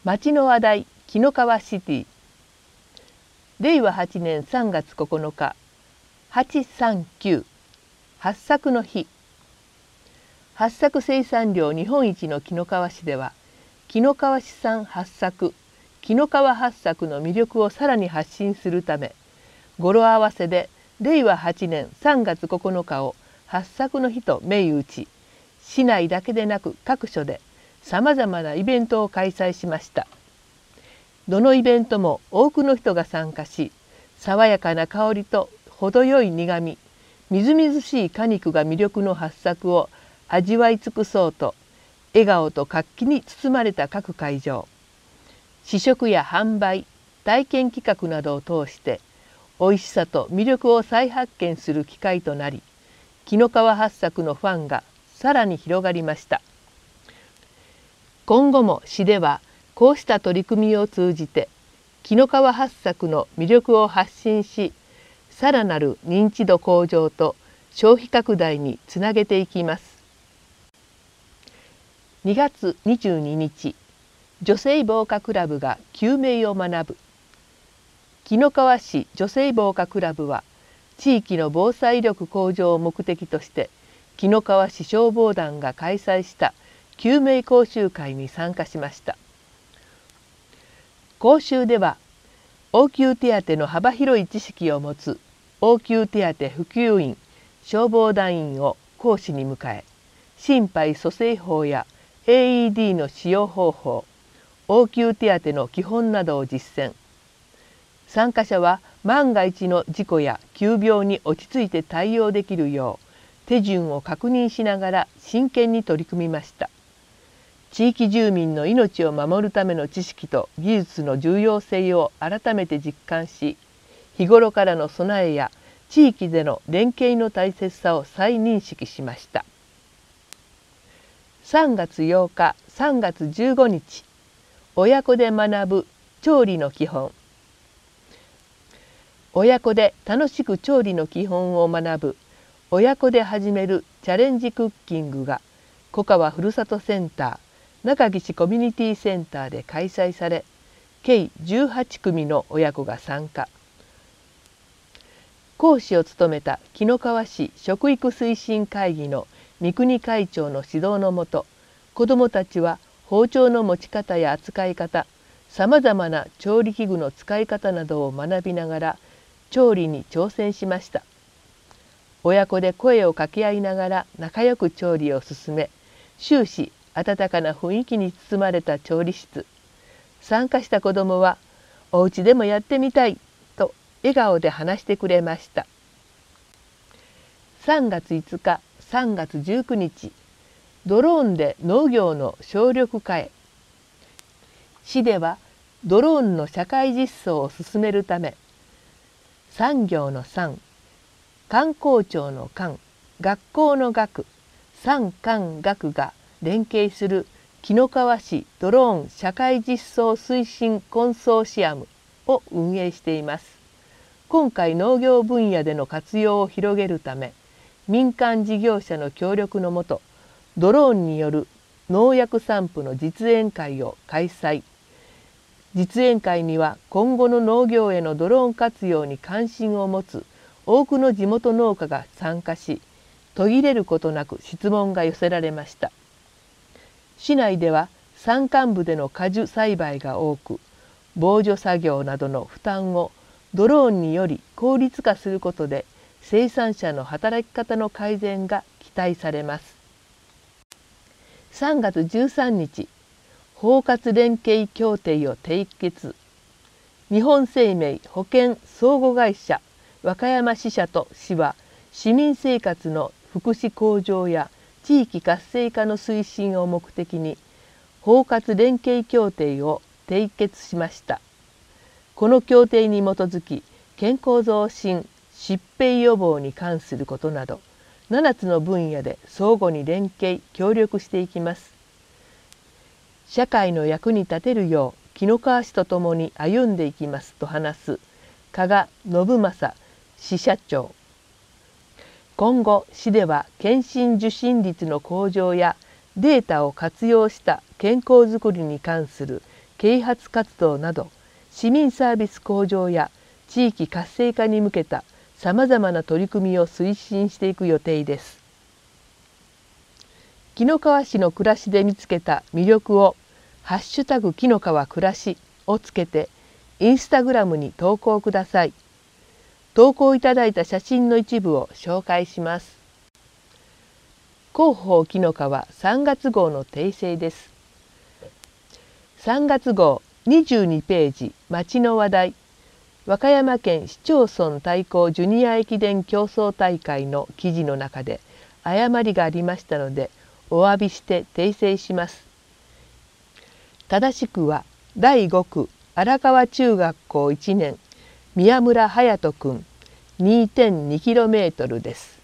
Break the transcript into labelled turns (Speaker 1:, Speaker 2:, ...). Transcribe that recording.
Speaker 1: 町の話題、紀の川シティ。令和8年3月9日、839、八作の日。八作生産量日本一の紀の川市では、紀の川市産八作、紀の川八作の魅力をさらに発信するため、語呂合わせで令和8年3月9日を八作の日と銘打ち、市内だけでなく各所でさまざまなイベントを開催しました。どのイベントも多くの人が参加し、爽やかな香りと程よい苦み、みずみずしい果肉が魅力の八作を味わい尽くそうと、笑顔と活気に包まれた各会場。試食や販売、体験企画などを通して、美味しさと魅力を再発見する機会となり、紀の川八作のファンがさらに広がりました。今後も市ではこうした取り組みを通じて紀の川八作の魅力を発信し、さらなる認知度向上と消費拡大につなげていきます。2月22日、女性防火クラブが救命を学ぶ。紀の川市女性防火クラブは地域の防災力向上を目的として紀の川市消防団が開催した救命講習会に参加しました。講習では応急手当の幅広い知識を持つ応急手当普及員消防団員を講師に迎え、心肺蘇生法や AED の使用方法、応急手当の基本などを実践。参加者は万が一の事故や急病に落ち着いて対応できるよう手順を確認しながら真剣に取り組みました。地域住民の命を守るための知識と技術の重要性を改めて実感し、日頃からの備えや地域での連携の大切さを再認識しました。3月8日、3月15日、親子で学ぶ調理の基本。親子で楽しく調理の基本を学ぶ親子で始めるチャレンジクッキングが小川ふるさとセンター中岸コミュニティセンターで開催され、計18組の親子が参加。講師を務めた紀の川市食育推進会議の三国会長の指導のもと、子どもたちは包丁の持ち方や扱い方、さまざまな調理器具の使い方などを学びながら調理に挑戦しました。親子で声を掛け合いながら仲良く調理を進め、終始温かな雰囲気に包まれた調理室。参加した子どもは「お家でもやってみたい」と笑顔で話してくれました。3月5日、3月19日、ドローンで農業の省力化へ。市ではドローンの社会実装を進めるため、産業の産、観光庁の観、学校の学、産官学が連携する紀の川市ドローン社会実装推進コンソーシアムを運営しています。今回農業分野での活用を広げるため、民間事業者の協力のもと、ドローンによる農薬散布の実演会を開催。実演会には今後の農業へのドローン活用に関心を持つ多くの地元農家が参加し、途切れることなく質問が寄せられました。市内では山間部での果樹栽培が多く、防除作業などの負担をドローンにより効率化することで生産者の働き方の改善が期待されます。3月13日、包括連携協定を締結。日本生命保険相互会社和歌山支社と市は、市民生活の福祉向上や地域活性化の推進を目的に包括連携協定を締結しました。この協定に基づき、健康増進、疾病予防に関することなど7つの分野で相互に連携協力していきます。社会の役に立てるよう紀の川市とともに歩んでいきますと話す加賀信正市社長。今後市では検診受診率の向上やデータを活用した健康づくりに関する啓発活動など市民サービス向上や地域活性化に向けたさまざまな取り組みを推進していく予定です。紀の川市の暮らしで見つけた魅力をハッシュタグ紀の川暮らしをつけてインスタグラムに投稿ください。投稿いただいた写真の一部を紹介します。広報紀の川3月号の訂正です。3月号22ページ町の話題、和歌山県市町村対抗ジュニア駅伝競争大会の記事の中で誤りがありましたのでお詫びして訂正します。正しくは第5区荒川中学校1年宮村隼人くん 2.2km です。